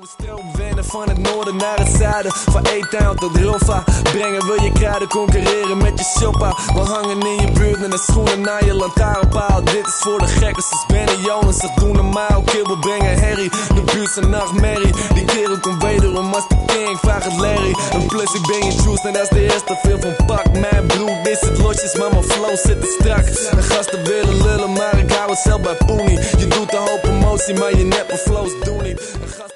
de stroom wennen van het noorden naar het zuiden. Van E-Town tot Roffa. Brengen wil je kruiden, concurreren met je shoppa. We hangen in je buurt met de schoenen naar je lantaarnpaal. Dit is voor de gekken, zoals Ben en Jonas. Dat doen normaal, kibbel brengen herrie. De buurt zijn nachtmerrie. Die kerel komt wederom als de king, vraag het Larry. En plus ik ben je juice, net als de eerste film van Pak. Mijn bloed is het losjes, maar mijn flow zit te strak. De gasten willen lullen, maar ik hou het zelf bij Poenie. Je doet een hoop emotie, maar je neppe flows doen niet.